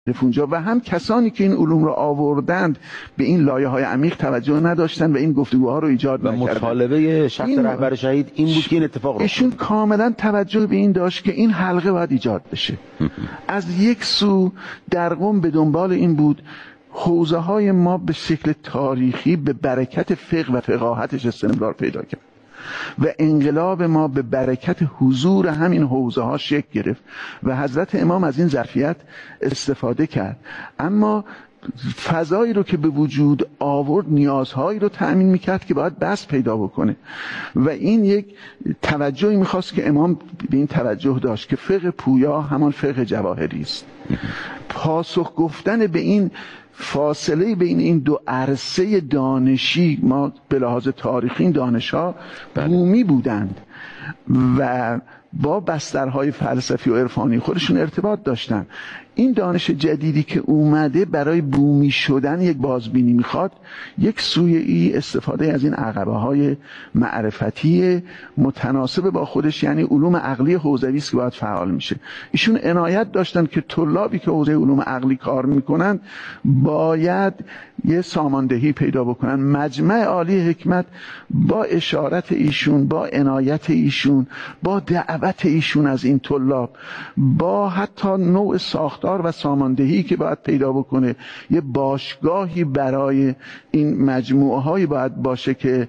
اونجا و هم کسانی که این علوم را آوردند به این لایه‌های عمیق توجه نداشتن و این گفتگوها رو ایجاد نکردن. و مطالبه شخص رهبر شهید این بود که این اتفاق رو ایشون کاملا توجه به این داشت که این حلقه باید ایجاد بشه. از یک سو در قم به دنبال این بود حوزه های ما به شکل تاریخی به برکت فقه و فقاهتش استمرار پیدا کرد و انقلاب ما به برکت حضور همین حوزه ها شکل گرفت و حضرت امام از این ظرفیت استفاده کرد. اما فضایی رو که به وجود آورد نیازهایی رو تأمین میکرد که باید بس پیدا بکنه و این یک توجهی میخواست که امام به این توجه داشت که فقه پویا همان فقه جواهری است. پاسخ گفتن به این فاصله بین این دو عرصه دانشی، ما به لحاظ تاریخی این دانش‌ها بومی بودند و با بسترهای فلسفی و عرفانی خودشون ارتباط داشتن. این دانش جدیدی که اومده برای بومی شدن یک بازبینی میخواد یک سویه‌ای استفاده از این عقبه های معرفتی متناسب با خودش، یعنی علوم عقلی حوزوی است که باید فعال میشه. ایشون عنایت داشتن که طلابی که حوزه علوم عقلی کار میکنن باید یه ساماندهی پیدا بکنن. مجمع عالی حکمت با اشارت ایشون، با عنایت ایشون، با دعوت ایشون از این طلاب، با حتی نوع ساختار و ساماندهی که باید پیدا بکنه، یه باشگاهی برای این مجموعه هایی باید باشه که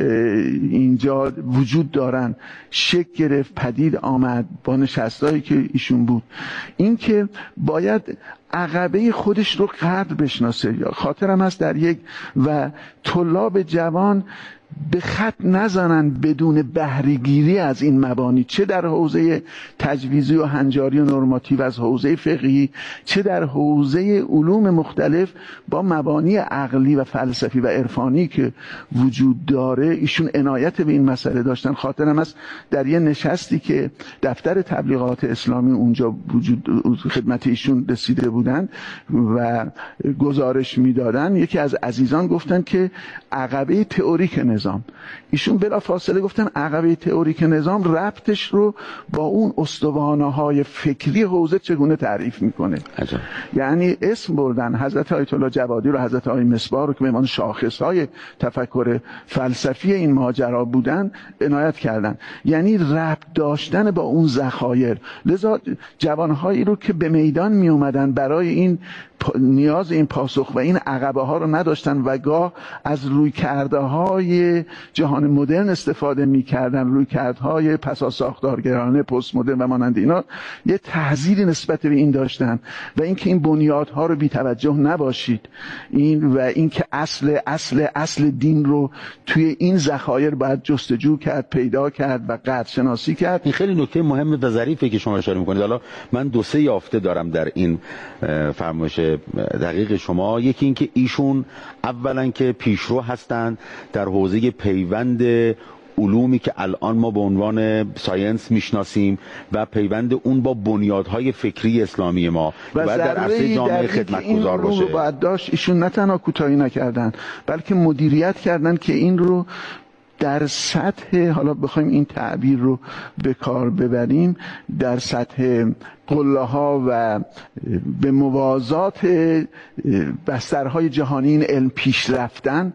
اینجا وجود دارن، شکل گرفت، پدید آمد با نشستایی که ایشون بود. این که باید عقبه خودش رو قدر بشناسه. یا خاطرم هست در یک و طلاب جوان به خط نزنن بدون بهره‌گیری از این مبانی، چه در حوزه تجویزی و هنجاری و نرماتیو از حوزه فقهی، چه در حوزه علوم مختلف با مبانی عقلی و فلسفی و عرفانی که وجود داره. ایشون عنایت به این مسئله داشتن. خاطرم است در یه نشستی که دفتر تبلیغات اسلامی اونجا وجود خدمت ایشون رسیده بودن و گزارش میدادن، یکی از عزیزان گفتن که عقبه تئوریک نظام، ایشون بلا فاصله گفتن عقبه تئوریک نظام ربطش رو با اون استوانه‌های فکری حوزه چگونه تعریف میکنه. یعنی اسم بردن حضرت آیت الله جوادی رو، حضرت آقای مصباح رو که به عنوان شاخص‌های تفکر فلسفی این ماجرا بودن عنایت کردن، یعنی ربط داشتن با اون ذخایر. لذا جوانهایی رو که به میدان می اومدن برای این نیاز این پاسخ و این عقبه ها رو نداشتن و گاه از رویکرده های جهان مدرن استفاده میکردن، رویکردهای پسا ساختارگرانه، پست مدرن و مانند اینا، یه تحذیری نسبت به این داشتن و اینکه این بنیادها رو بی توجه نباشید، این و اینکه اصل دین رو توی این ذخایر باید جستجو کرد، پیدا کرد و قدر شناسی کرد. این خیلی نکته مهم و ظریفه که شما اشاره میکنید. حالا من دو سه یافته دارم در این فرمایش دقیق شما. یکی این که ایشون اولا که پیشرو هستند در حوزه پیوند علومی که الان ما به عنوان ساینس میشناسیم و پیوند اون با بنیادهای فکری اسلامی ما و باید در عرصه جامعه خدمتگزار باشه. این رو باید داشت. ایشون نه تنها کوتاهی نکردن بلکه مدیریت کردن که این رو در سطح، حالا بخوایم این تعبیر رو به کار ببریم، در سطح قله ها و به موازات بسترهای جهانی این علم پیش رفتن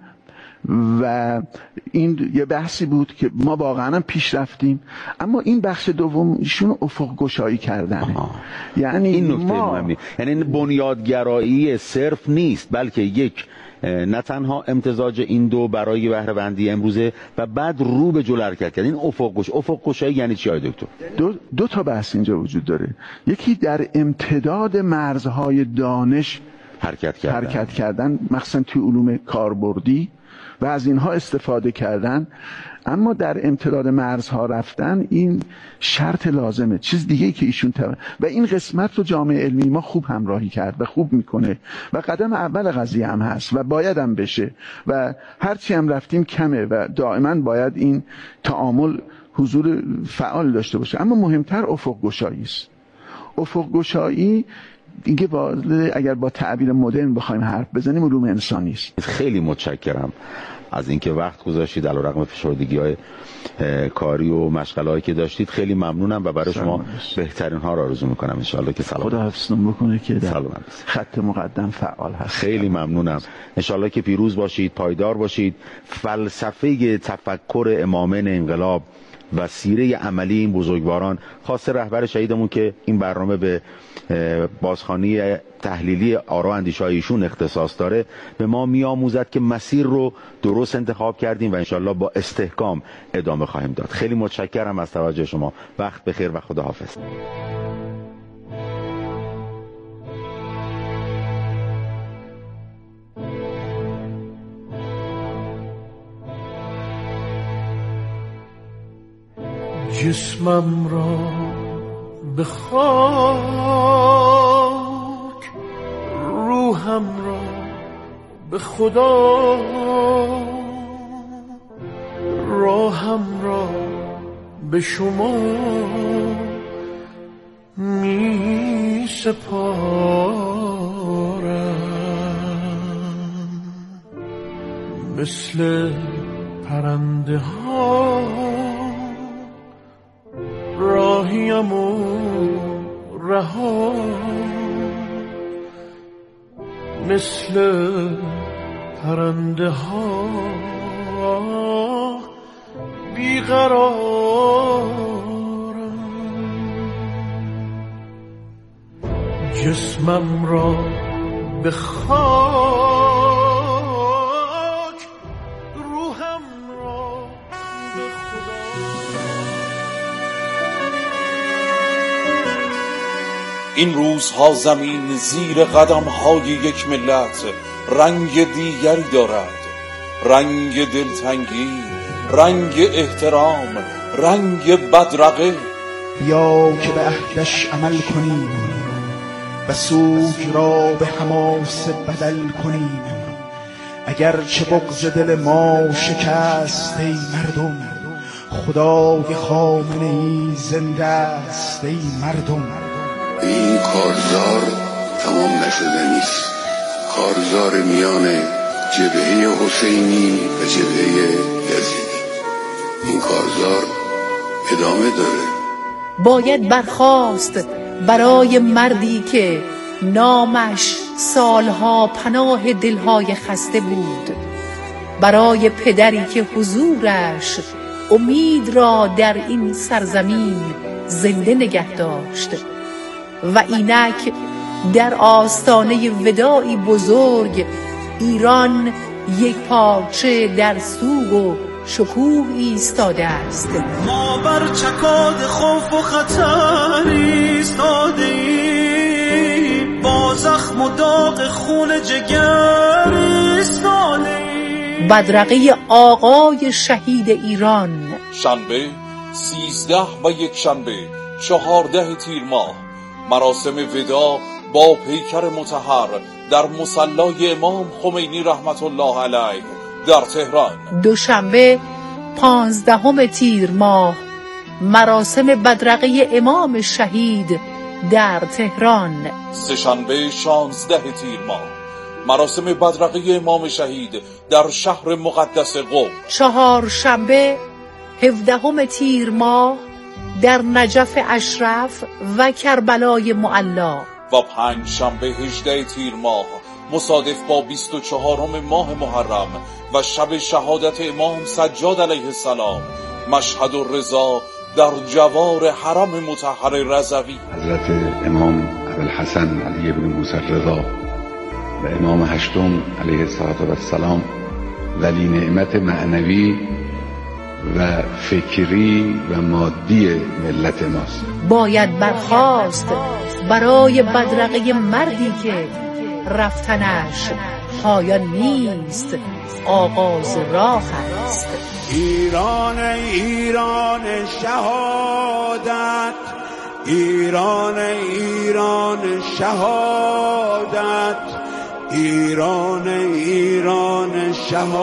و این یه بحثی بود که ما واقعا پیش رفتیم. اما این بخش دوم ایشون افق گشایی کردنه. یعنی این نکته مهمی، یعنی بنیادگرایی صرف نیست بلکه یک نه تنها امتزاج این دو برای بهره‌مندی امروزه و بعد رو به جلو حرکت کردن. این افق گشایی یعنی چی آقای دکتر؟ دو تا بحث اینجا وجود داره. یکی در امتداد مرزهای دانش حرکت کردن مخصوصا توی علوم کاربردی و از اینها استفاده کردن، اما در امتداد مرزها رفتن این شرط لازمه. چیز دیگه که ایشون و این قسمت رو جامعه علمی ما خوب همراهی کرد و خوب میکنه و قدم اول قضیه هم هست و باید هم بشه و هرچی هم رفتیم کمه و دائما باید این تعامل حضور فعال داشته باشه. اما مهمتر افق گشایی است. افق گشایی دیگه اگر با تعبیر مدرن بخوایم حرف بزنیم علوم انسانی است. خیلی متشکرم از اینکه وقت گذاشتید علیرغم فشردگی‌های کاری و مشغله‌ای که داشتید. خیلی ممنونم و برای شما بهترین ها را آرزو می‌کنم. ان شاءالله که سلامت. خدا حفظتون بکنه که در خط مقدم فعال هست. خیلی ممنونم. ان شاءالله که پیروز باشید، پایدار باشید. فلسفه تفکر امامین انقلاب و سیره عملی این بزرگواران، خاص رهبر شهیدمون که این برنامه به بازخوانی تحلیلی آرا اندیشه‌های ایشون اختصاص داره، به ما میآموزد که مسیر رو درست انتخاب کردیم و انشالله با استحکام ادامه خواهیم داد. خیلی متشکرم از توجه شما. وقت بخیر و خداحافظ. جسمم را به خاک، روحم را به خدا، راهم را به شما می سپارم. مثل پرنده ها راهیم و رها، مثل پرنده ها بیقرارم. جسمم را به خاک، روحم را به خدا. این روزها زمین زیر قدم‌های یک ملت رنگ دیگری دارد، رنگ دلتنگی، رنگ احترام، رنگ بدرقه. بیا که به عهدش عمل کنیم و سوگ را به حماسه بدل کنیم. اگر چه بغض دل ما شکست ای مردم، خدای خامنه‌ای زنده است ای مردم. این کارزار تمام نشده نیست. کارزار میان جبهه حسینی و جبهه یزیدی، این کارزار ادامه داره. باید برخاست برای مردی که نامش سالها پناه دلهای خسته بود، برای پدری که حضورش امید را در این سرزمین زنده نگه داشت و اینک در آستانه وداعی بزرگ ایران یک پارچه در سوگ و شکوه ایستاده است. ما بر چکاد خوف و خطر ایستاده ایم، با زخم و داغ خون جگر ایستاده ایم. بدرقه آقای شهید ایران، شنبه 13 و یک شنبه 14 تیر ماه، مراسم وداع با پیکر مطهر در مصلی امام خمینی رحمت الله علیه در تهران. دوشنبه 15 تیر ماه، مراسم بدرقه امام شهید در تهران. سه‌شنبه 16 تیر ماه، مراسم بدرقه امام شهید در شهر مقدس قم. چهارشنبه 17 تیر ماه، در نجف اشرف و کربلای معلا. و پنجشنبه 18 تیر ماه، مصادف با 24 ماه محرم و شب شهادت امام سجاد علیه السلام، مشهد الرضا در جوار حرم مطهر رضوی. حضرت امام ابوالحسن علی بن موسی الرضا و امام هشتم علیه السلام ولی نعمت معنوی و فکری و مادی ملت ماست. باید برخاست برای بدرقه مردی که رفتنش پایان نیست، آغاز راه است. ایران ایران شهادت، ایران ایران شهادت، ایران ایران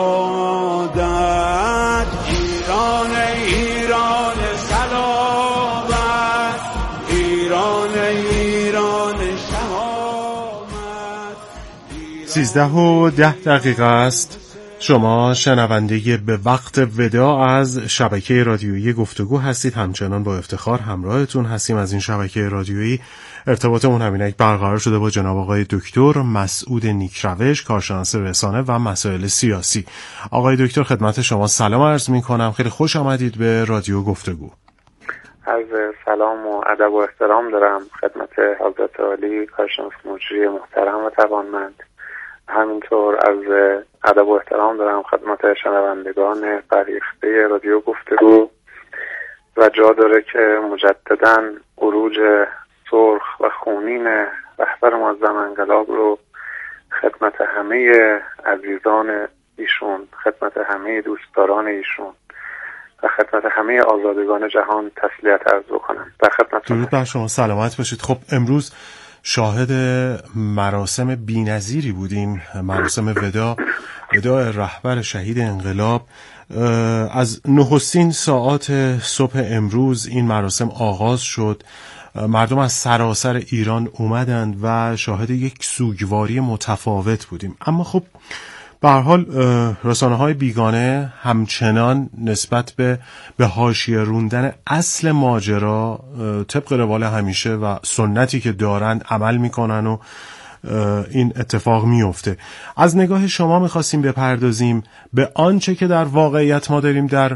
شهادت، ایران ایران سلامت، ایران ایران شهادت. 13:10 است. شما شنونده به وقت ودا از شبکه رادیویی گفتگو هستید. همچنان با افتخار همراهتون هستیم از این شبکه رادیویی. ارتباطمون همینک برقرار شده با جناب آقای دکتر مسعود نیکروش، کارشناس رسانه و مسائل سیاسی. آقای دکتر خدمت شما سلام عرض می‌کنم. خیلی خوش آمدید به رادیو گفتگو. از سلام و ادب و احترام دارم خدمت حضرت عالی کارشناس مجری محترم و توانمند. همینطور از ادب و احترام دارم خدمت شنوندگان فریخته رادیو گفتگو و جا داره که مجدداً عروج سرخ و خونین رهبر معظم انقلاب رو خدمت همه عزیزان ایشون، خدمت همه دوستداران ایشون و خدمت همه آزادگان جهان تسلیت عرض بکنم. در خدمتتون. درود بر شما، سلامت باشید. خب امروز شاهد مراسم بی‌نظیری بودیم، مراسم وداع رهبر شهید انقلاب. از نخستین ساعات صبح امروز این مراسم آغاز شد. مردم از سراسر ایران اومدند و شاهد یک سوگواری متفاوت بودیم. اما خب به هر حال رسانه‌های بیگانه همچنان نسبت به حاشیه روندن اصل ماجرا طبق روال همیشه و سنتی که دارن عمل میکنن و این اتفاق میفته. از نگاه شما میخواستیم بپردازیم به آنچه که در واقعیت ما داریم در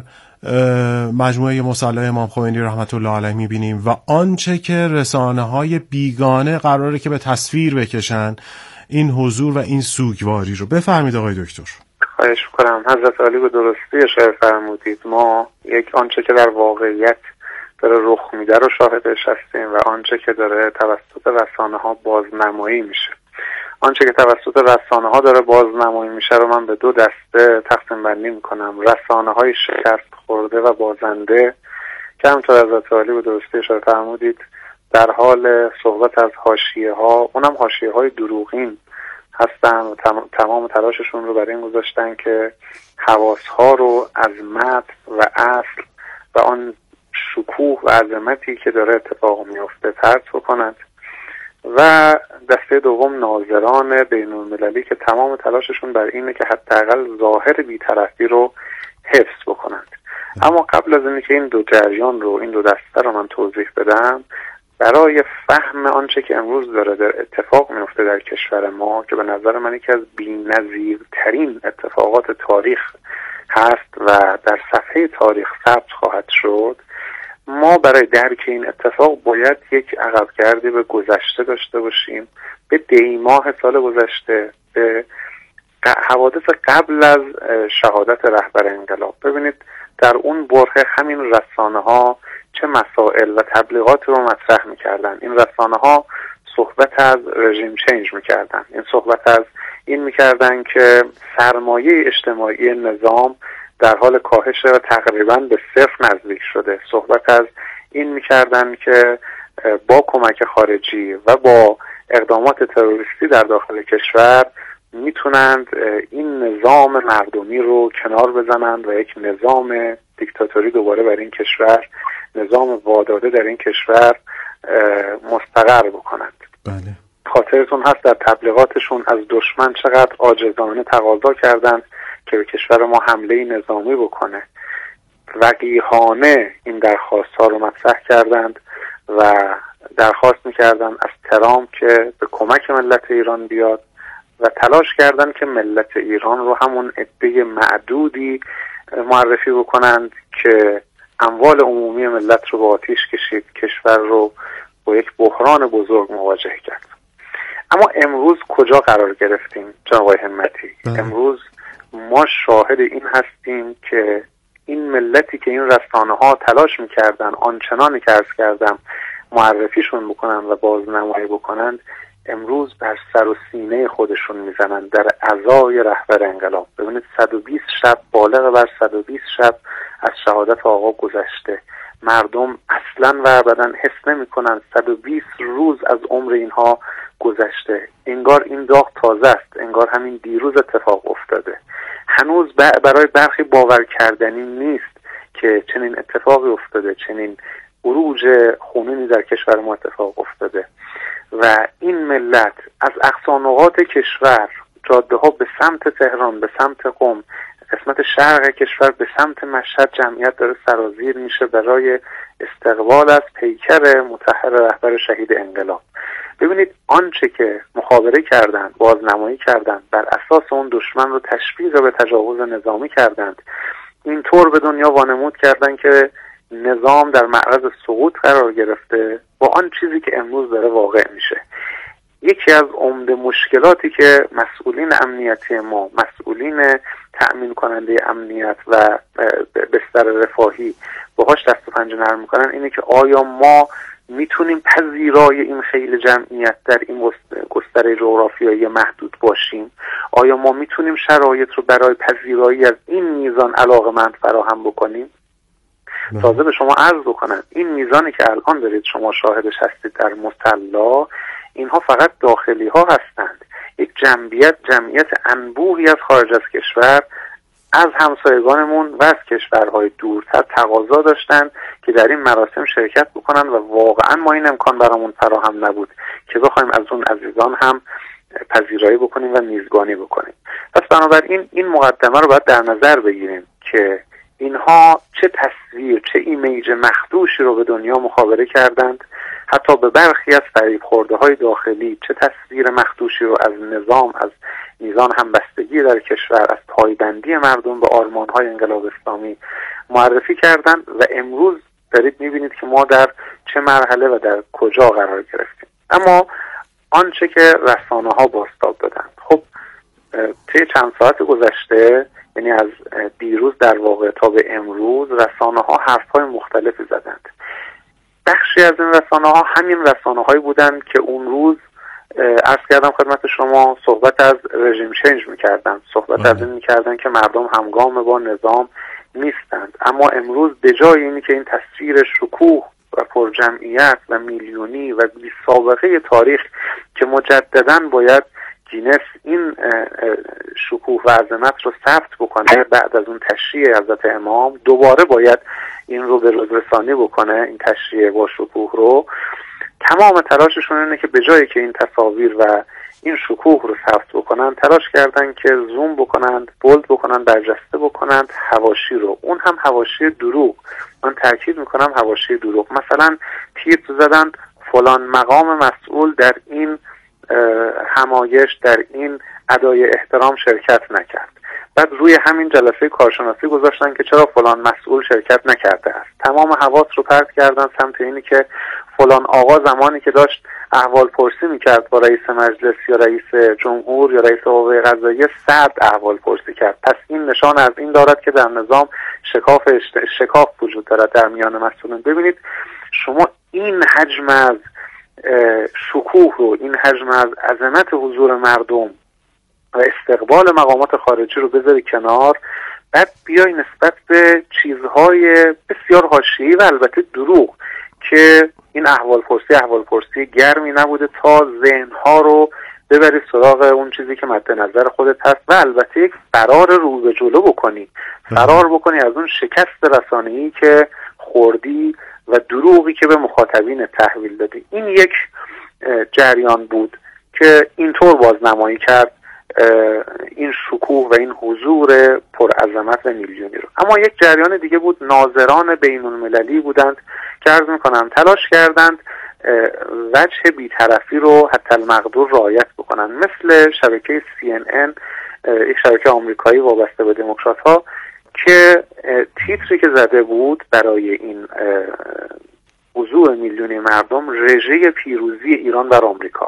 مجموعه مصلی امام خمینی رحمت الله علیه میبینیم و آنچه که رسانه‌های بیگانه قراره که به تصویر بکشن این حضور و این سوگواری رو. بفرمایید آقای دکتر. خواهش می‌کنم. حضرت عالی به درستی اشاره فرمودید. ما یک آنچه که در واقعیت داره رخ میده رو شاهدش هستیم و آنچه که داره توسط رسانه‌ها بازنمایی میشه. آنچه که توسط رسانه‌ها داره بازنمایی میشه رو من به دو دسته تقسیم بندی می‌کنم. رسانه‌های شکست خورده و بازنده که همونطور حضرت عالی به درستی اشاره فرمودید در حال صحبت از حاشیه‌ها، اونم حاشیه‌های دروغین هستن و تمام تلاششون رو برای این گذاشتن که حواس‌ها رو از متن و اصل و آن شکوه و عظمتی که داره اتفاق میفته طرد بکنند و دسته دوم ناظران بین‌المللی که تمام تلاششون بر اینه که حداقل ظاهر بی‌طرفی رو حفظ بکنند. اما قبل از اینکه این دو جریان رو، این دو دسته رو من توضیح بدم، برای فهم آنچه که امروز داره در اتفاق میفته در کشور ما که به نظر من یکی از بی‌نظیرترین اتفاقات تاریخ هست و در صفحه تاریخ ثبت خواهد شد، ما برای درک این اتفاق باید یک عقبگردی به گذشته داشته باشیم، به دیماه سال گذشته، به حوادث قبل از شهادت رهبر انقلاب. ببینید در اون برهه همین رسانه‌ها چه مسائل و تبلیغات رو مطرح می‌کردن. این رسانه‌ها صحبت از رژیم چنج می‌کردن. این صحبت از این می‌کردن که سرمایه اجتماعی نظام در حال کاهش و تقریباً به صفر نزدیک شده. صحبت از این می‌کردن که با کمک خارجی و با اقدامات تروریستی در داخل کشور میتونند این نظام مردمی رو کنار بزنند و یک نظام دیکتاتوری دوباره بر این کشور، نظام واداده در این کشور مستقر بکنند. بله. خاطرتون هست در تبلیغاتشون از دشمن چقدر عاجزانه تقاضا کردند که به کشور ما حمله نظامی بکنه. وقیحانه این درخواست ها رو مطرح کردند و درخواست میکردند از ترامپ که به کمک ملت ایران بیاد و تلاش کردن که ملت ایران رو همون عده معدودی معرفی بکنند که اموال عمومی ملت رو به آتیش کشید، کشور رو با یک بحران بزرگ مواجه کرد. اما امروز کجا قرار گرفتیم جناب آقای همتی؟ امروز ما شاهد این هستیم که این ملتی که این رسانه‌ها تلاش می‌کردن آنچنانی که عرض کردم معرفیشون بکنن و بازنمایی بکنند، امروز بر سر و سینه خودشون میزنن در عزای رهبر انقلاب. ببینید 120 شب، بالغ بر 120 شب از شهادت آقا گذشته. مردم اصلا و ابدا حس نمی‌کنن 120 روز از عمر اینها گذشته. انگار این داغ تازه است، انگار همین دیروز اتفاق افتاده. هنوز برای برخی باور کردنی نیست که چنین اتفاقی افتاده، چنین عروج خونینی در کشور ما اتفاق افتاده و این ملت از اقصا نقاط کشور جاده ها به سمت تهران، به سمت قم، قسمت شرق کشور به سمت مشهد جمعیت داره سرازیر میشه برای استقبال از پیکر مطهر رهبر شهید انقلاب. ببینید آنچه که مخابره کردند، بازنمایی کردند، بر اساس اون دشمن رو تشویق به تجاوز نظامی کردند، اینطور به دنیا وانمود کردند که نظام در معرض سقوط قرار گرفته با آن چیزی که امروز داره واقع میشه. یکی از عمده مشکلاتی که مسئولین امنیتی ما، مسئولین تأمین کننده امنیت و بستر رفاهی باهاش دست و پنجه نرم میکنن اینه که آیا ما میتونیم پذیرای این خیلی جمعیت در این گستره جغرافیایی محدود باشیم؟ آیا ما میتونیم شرایط رو برای پذیرایی از این میزان علاقمند فراهم بکنیم؟ تازه به شما عرض بکنم این میزانی که الان دارید شما شاهدش هستید در مصلا، اینها فقط داخلی ها هستند. یک جمعیت انبوهی از خارج از کشور، از همسایگانمون و از کشورهای دورتر تقاضا داشتند که در این مراسم شرکت بکنن و واقعا ما این امکان برامون فراهم نبود که بخوایم از اون عزیزان هم پذیرایی بکنیم و میزبانی بکنیم. پس بنابراین این مقدمه رو باید در نظر بگیریم که اینها چه تصویر، چه ایمیج مخدوشی رو به دنیا مخابره کردند، حتی به برخی از فریب خورده های داخلی چه تصویر مخدوشی رو از نظام، از میزان همبستگی در کشور، از پایبندی مردم به آرمان های انقلاب اسلامی معرفی کردند و امروز دارید میبینید که ما در چه مرحله و در کجا قرار گرفتیم. اما آنچه که رسانه ها بازتاب دادند، خب طی چند ساعت گذشته، یعنی از دیروز در واقع تا به امروز، رسانه ها حرف های مختلفی زدند. بخشی از این رسانه ها همین رسانه هایی بودند که اون روز عرض کردم خدمت شما صحبت از رژیم چنج میکردن، صحبت از این میکردن که مردم همگام با نظام نیستند. اما امروز به جای اینی که این تصویر شکوه و پرجمعیت و میلیونی و بی سابقه تاریخ که مجدداً باید گینس این شکوه و عظمت رو ثبت بکنه بعد از اون تشرییع حضرت امام، دوباره باید این رو به روز رسانی بکنه، این تشرییع با شکوه رو، تمام تلاششون اینه که به جایی که این تصاویر و این شکوه رو ثبت بکنن، تلاش کردن که زوم بکنند، بولد بکنند، برجسته بکنند حواشی رو، اون هم حواشی دروغ. من تاکید میکنم حواشی دروغ. مثلا تیتر زدن فلان مقام مسئول در این همایش، در این ادای احترام شرکت نکرد. بعد روی همین جلسه کارشناسی گذاشتن که چرا فلان مسئول شرکت نکرده است. تمام حواس رو پرت کردن سمت اینی که فلان آقا زمانی که داشت احوال پرسی میکرد با رئیس مجلس یا رئیس جمهور یا رئیس قوه قضاییه 100 احوال پرسی کرد. پس این نشان از این دارد که در نظام شکاف وجود دارد در میان مسئولین. ببینید شما این حجم از شکوه رو، این حجم از عظمت حضور مردم و استقبال مقامات خارجی رو بذاری کنار، بعد بیای نسبت به چیزهای بسیار حاشیه‌ای و البته دروغ که این احوال پرسی گرمی نبوده تا ذهنها رو ببری سراغ اون چیزی که مد نظر خودت هست و البته یک فرار رو به جلو بکنی، فرار بکنی از اون شکست رسانه‌ای که خوردی و دروغی که به مخاطبین تحویل دادی. این یک جریان بود که اینطور بازنمایی کرد این شکوه و این حضور پرعظمت و میلیونی رو. اما یک جریان دیگه بود، ناظران بین المللی بودند که عرض میکنم تلاش کردند وجه بی‌طرفی رو حتی المقدور رعایت بکنن، مثل شبکه CNN، یک شبکه آمریکایی وابسته به دموکرات ها، که تیتری که زده بود برای این حضور میلیونی مردم، رژه پیروزی ایران بر آمریکا.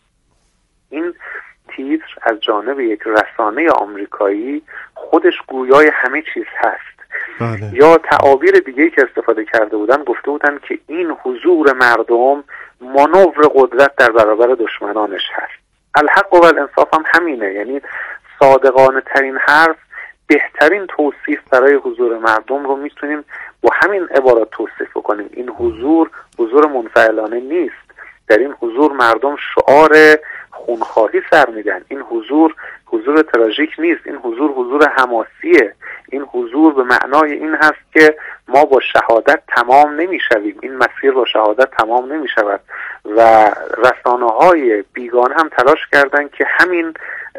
این تیتر از جانب یک رسانه آمریکایی خودش گویای همه چیز هست. یا تعابیر دیگه‌ای که استفاده کرده بودن، گفته بودن که این حضور مردم مانور قدرت در برابر دشمنانش هست. الحق و الانصاف هم همینه، یعنی صادقانه ترین حرف، بهترین توصیف برای حضور مردم رو میتونیم با همین عبارات توصیف بکنیم. این حضور منفعلانه نیست. در این حضور مردم شعار خونخواهی سر میدن. این حضور تراژیک نیست، این حضور حماسیه. این حضور به معنای این هست که ما با شهادت تمام نمیشویم، این مسیر با شهادت تمام نمیشود و رسانه‌های بیگانه هم تلاش کردن که همین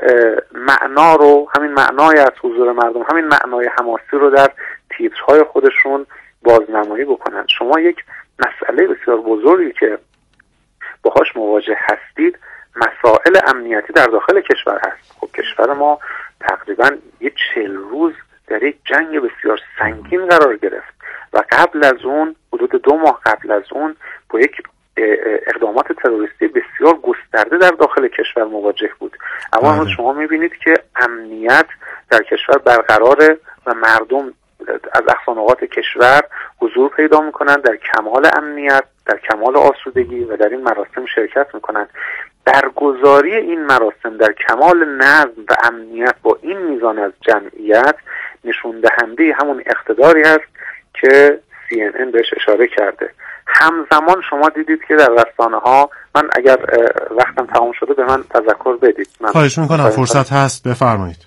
معنای از حضور مردم، همین معنای حماسی رو در تیترهای خودشون بازنمایی بکنن. شما یک مسئله بسیار بزرگی که باهاش مواجه هستید مسائل امنیتی در داخل کشور هست. خب کشور ما تقریبا 40 روز در یک جنگ بسیار سنگین قرار گرفت و قبل از اون حدود 2 ماه قبل از اون با یک اقدامات تروریستی بسیار گسترده در داخل کشور مواجه بود. اما شما میبینید که امنیت در کشور برقراره و مردم از اقصانقاط کشور حضور پیدا میکنند در کمال امنیت، در کمال آسودگی و در این مراسم شرکت میکنند. برگزاری این مراسم در کمال نظم و امنیت با این میزان از جمعیت نشون دهنده همون اقتداری است که CNN بهش اشاره کرده. همزمان شما دیدید که در رسانه ها، من اگر وقتم تمام شده به من تذکر بدید. خواهش میکنم، فرصت هست، بفرمایید.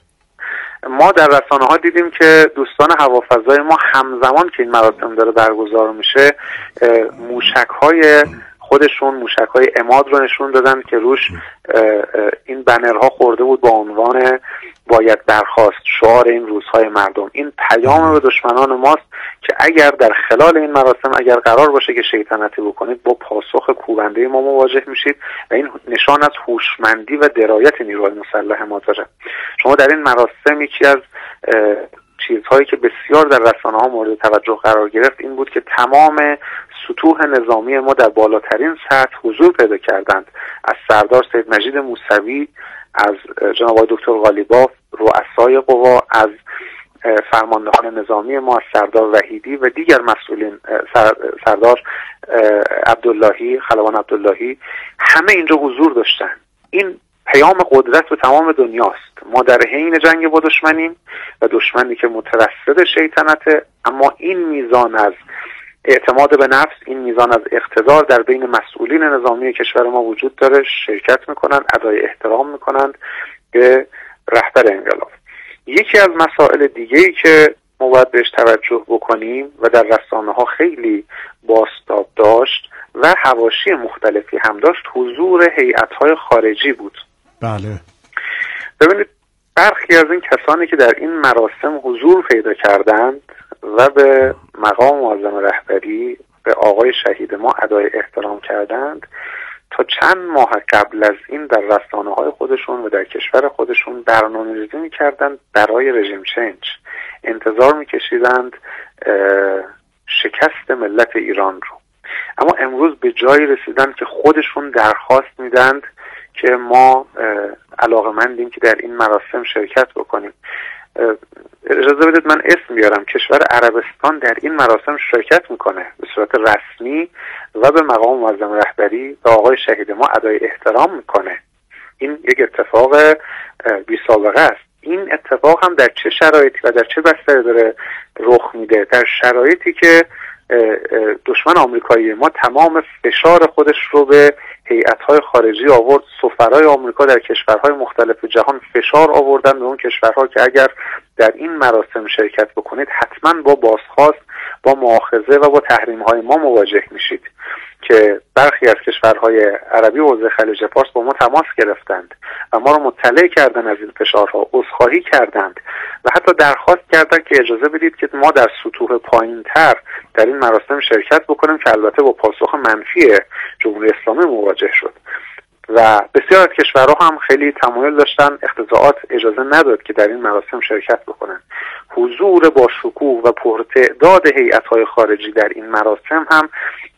ما در رسانه ها دیدیم که دوستان هوافضای ما همزمان که این مراسم داره برگزار میشه موشک‌های خودشون، موشک‌های عماد رو نشون دادن که روش این بنرها خورده بود با عنوان باید برخاست، شعار این روزهای مردم. این پیام به دشمنان ماست که اگر در خلال این مراسم اگر قرار باشه که شیطنتی بکنید با پاسخ کوبنده ما مواجه میشید و این نشان از هوشمندی و درایت نیروهای مسلح ما داره. شما در این مراسم یکی از چیزهایی که بسیار در رسانه‌ها مورد توجه قرار گرفت این بود که تمام سطوح نظامی ما در بالاترین سطح حضور پیدا کردند، از سردار سید مجید موسوی، از جناب آقای دکتر قالیباف، رؤسای قوا، از فرماندهان نظامی ما، از سردار وحیدی و دیگر مسئولین، سردار عبداللهی، خلبان عبداللهی، همه اینجا حضور داشتن. این پیام قدرت به تمام دنیاست. ما در حین جنگ با دشمنیم و دشمنی که مترصد شیطنته، اما این میزان از اعتماد به نفس، این میزان از اقتدار در بین مسئولین نظامی کشور ما وجود داره. شرکت میکنند، ادای احترام میکنند به رهبر انقلاب. یکی از مسائل دیگه‌ای که ما باید بهش توجه بکنیم و در رسانه‌ها خیلی بازتاب داشت و حواشی مختلفی هم داشت، حضور هیئت‌های خارجی بود. بله. ببینید برخی از این کسانی که در این مراسم حضور پیدا کردند و به مقام معظم رهبری، به آقای شهید ما ادای احترام کردند، تا چند ماه قبل از این در رسانه‌های خودشون و در کشور خودشون برنامه‌ریزی می‌کردند برای رژیم چنج. انتظار می‌کشیدند شکست ملت ایران رو. اما امروز به جایی رسیدند که خودشون درخواست میدند که ما علاقه‌مندیم که در این مراسم شرکت بکنیم. اجازه بدید من اسم بیارم. کشور عربستان در این مراسم شرکت میکنه به صورت رسمی و به مقام معظم رهبری و آقای شهید ما ادای احترام میکنه. این یک اتفاق بی سابقه است. این اتفاق هم در چه شرایطی و در چه بستری داره رخ میده؟ در شرایطی که دشمن آمریکایی ما تمام فشار خودش رو به هیئت‌های خارجی آورد. سفرای آمریکا در کشورهای مختلف جهان فشار آوردن به اون کشورها که اگر در این مراسم شرکت بکنید حتما با بازخواست، با مؤاخذه و با تحریم‌های ما مواجه میشید، که برخی از کشورهای عربی حوزه خلیج فارس با ما تماس گرفتند و ما رو مطلع کردن از این فشارها، عذرخواهی کردند و حتی درخواست کردند که اجازه بدید که ما در سطوح پایین‌تر در این مراسم شرکت بکنیم، که البته با پاسخ منفی جمهوری اسلامی مواجه شد. و بسیار از کشورها هم خیلی تمایل داشتن، اقتضاعات اجازه نداد که در این مراسم شرکت بکنن. حضور با شکوه و پرتعداد هیئت‌های خارجی در این مراسم هم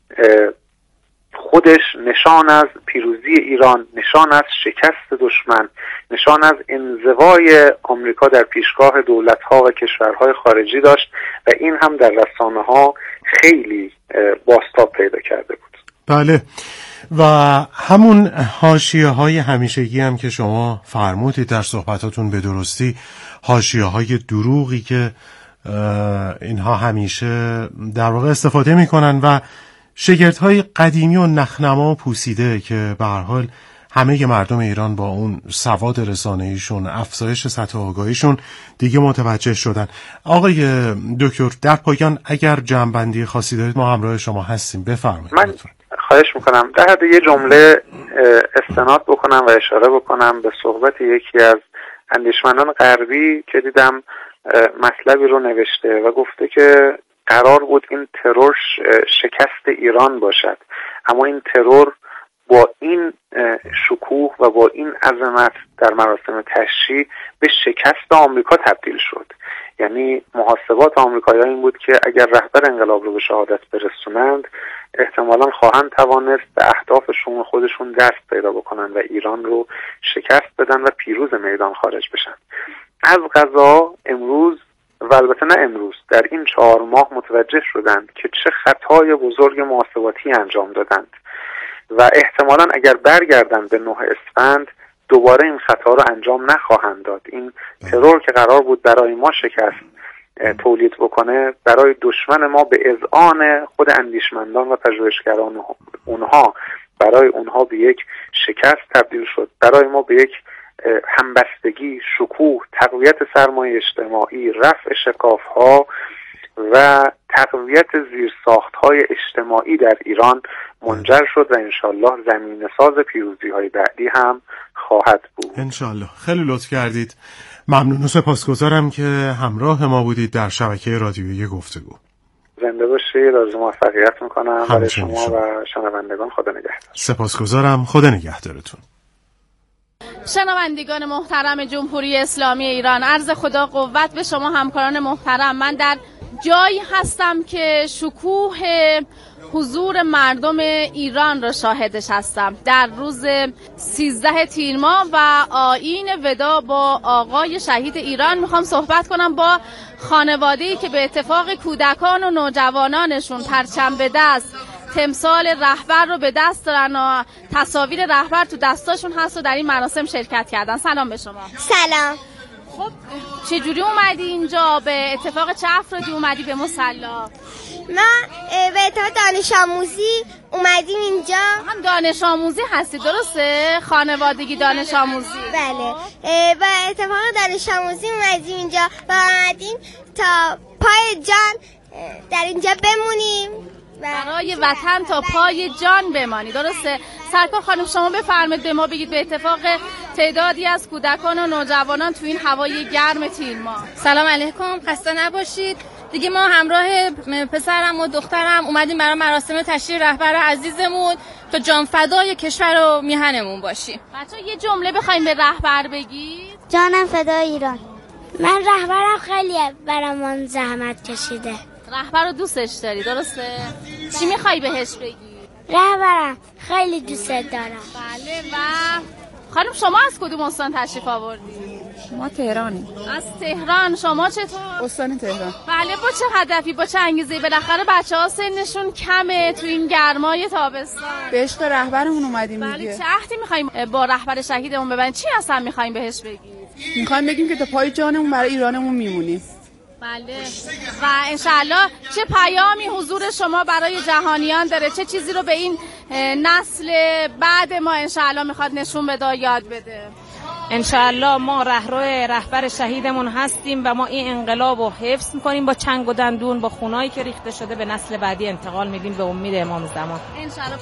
خودش نشان از پیروزی ایران، نشان از شکست دشمن، نشان از انزوای آمریکا در پیشگاه دولت‌ها و کشورهای خارجی داشت و این هم در رسانه‌ها خیلی بازتاب پیدا کرده بود. بله، و همون حاشیه‌های همیشگی هم که شما فرمودید در صحبتاتون به درستی، حاشیه‌های دروغی که اینها همیشه در واقع استفاده می‌کنن و شگردهای قدیمی و نخنما و پوسیده که به هر حال همه مردم ایران با اون سواد رسانه‌ایشون، افزایش سطح آگاهیشون دیگه متوجه شدن. آقای دکتر، در پایان اگر جمع‌بندی خاصی دارید ما همراه شما هستیم، بفرمایید. من خواهش میکنم در حد یه جمله استناد بکنم و اشاره بکنم به صحبت یکی از اندیشمندان غربی که دیدم مطلبی رو نوشته و گفته که قرار بود این ترور شکست ایران باشد، اما این ترور با این شکوه و با این عظمت در مراسم تشییع به شکست آمریکا تبدیل شد. یعنی محاسبات آمریکایی‌ها این بود که اگر رهبر انقلاب رو به شهادت برسونند احتمالاً خواهند توانست به اهدافشون خودشون دست پیدا بکنن و ایران رو شکست بدن و پیروز میدان خارج بشن. از قضا امروز و البته نه امروز، در این 4 ماه متوجه شدند که چه خطای بزرگ محاسباتی انجام دادند و احتمالاً اگر برگردند به 9 اسفند دوباره این خطا رو انجام نخواهند داد. این ترور که قرار بود برای ما شکست تولید بکنه، برای دشمن ما به اذعان خود اندیشمندان و پژوهشگران اونها، برای اونها به یک شکست تبدیل شد، برای ما به یک همبستگی، شکوه، تقویت سرمایه اجتماعی، رفع شکاف‌ها و تقویت زیرساخت‌های اجتماعی در ایران منجر شد و انشالله زمینه‌ساز پیروزی‌های بعدی هم خواهد بود. انشالله. خیلی لطف کردید. ممنون و سپاسگزارم که همراه ما بودید در شبکه رادیویی گفتگو. زنده باشید. آرزو موفقیت میکنم برای شما و شنوندگان. خدا نگهدار. سپاسگزارم. خدا نگهدارتون. شنوندگان محترم جمهوری اسلامی ایران، عرض خدا قوت به شما همکاران محترم. من در جایی هستم که شکوه حضور مردم ایران را شاهدش هستم. در روز 13 تیر ماه و آیین ودا با آقای شهید ایران میخوام صحبت کنم با خانواده‌ای که به اتفاق کودکان و نوجوانانشون پرچم به دست، تمثال رهبر رو به دست دارن و تصاویر رهبر تو دستاشون هست و در این مراسم شرکت کردن. سلام به شما. سلام. خب چجوری اومدی اینجا؟ به اتفاق چه افرادی اومدی به مصلا؟ ما به اتفاق دانش آموزی اومدیم اینجا. هم دانش آموزی هستی درسته؟ خانوادگی دانش آموزی. بله. به اتفاق دانش آموزی اومدیم اینجا و اومدیم تا پای جان در اینجا بمونیم. برای وطن تا پای جان بمانی، درسته؟ سرکار خانم شما بفرمایید به ما بگید به اتفاق تعدادی از کودکان و نوجوانان تو این هوای گرم تیر ماه. سلام علیکم، خسته نباشید. دیگه ما همراه پسرم و دخترم اومدیم برای مراسم تشییع رهبر عزیزمون تا جان فدای کشور و میهنمون باشیم. بچه‌ها یه جمله بخوایم به رهبر بگید. جانم فدای ایران. من رهبرم خیلی برامون زحمت کشیده. رهبر رو دوستش داری درسته؟ چی میخوای بهش بگی؟ رهبرم خیلی دوست دارم. بله. و خانم شما از کدوم استان تشریف آوردی؟ ما تهرانیم. از تهران. شما چطور؟ استان تهران. بله. با چه هدفی، با چه انگیزه‌ای؟ بالاخره بچه‌ها سنشون کمه تو این گرمای تابستان. به عشق رهبرمون اومدیم دیگه. بله. چه عهدی می‌خوایم با رهبر شهیدمون ببریم؟ چی اصلا می‌خوایم بهش بگید؟ می‌خوایم بگیم که تا پای جانمون برای ایرانمون میمونیم. بله. و انشالله چه پیامی حضور شما برای جهانیان داره؟ چه چیزی رو به این نسل بعد ما انشالله میخواد نشون بده، یاد بده؟ انشالله ما رهبر شهیدمون هستیم و ما این انقلاب رو حفظ میکنیم با چنگ و دندون، با خونایی که ریخته شده به نسل بعدی انتقال میدیم به امید امام زمان. انشالله.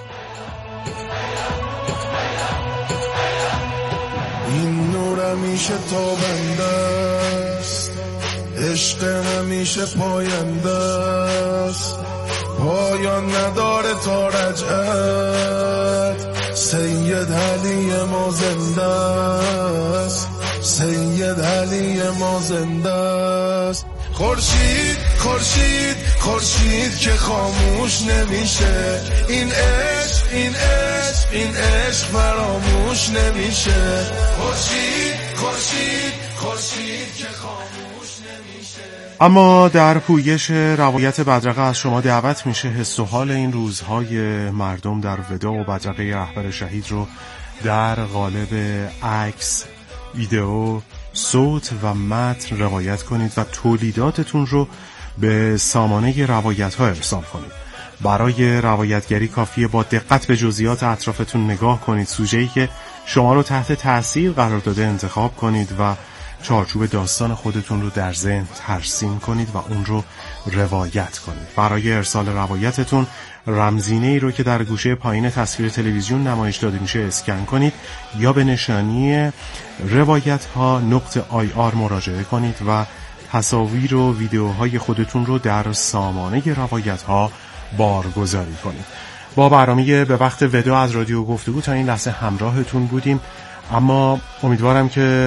این نور همیشه تابنده است، عشق همیشه پاینده است، پایان نداره تا رجعت. سید علی ما زنده است، سید علی ما زنده است. خورشید خورشید خورشید که خاموش نمیشه، این عشق این عشق این عشق فراموش نمیشه. خورشید خورشید خورشید که خاموش نمیشه. اما در پویش روایت بدرقه از شما دعوت میشه حس و حال این روزهای مردم در ودا و بدرقه رهبر شهید رو در قالب عکس، ویدئو، صوت و متن روایت کنید و تولیداتتون رو به سامانه روایت‌ها ارسال کنید. برای روایتگری کافیه با دقت به جزئیات اطرافتون نگاه کنید، سوژه‌ای که شما رو تحت تأثیر قرار داده انتخاب کنید و چارچوب داستان خودتون رو در ذهن ترسیم کنید و اون رو روایت کنید. برای ارسال روایتتون رمزینه ای رو که در گوشه پایین تصویر تلویزیون نمایش داده میشه اسکن کنید یا به نشانی روایت‌ها.ir مراجعه کنید و تصاویر و ویدیوهای خودتون رو در سامانه روایت‌ها بارگذاری کنید. با برنامه به وقت ودا از رادیو گفتگو تا این لحظه همراهتون بودیم، اما امیدوارم که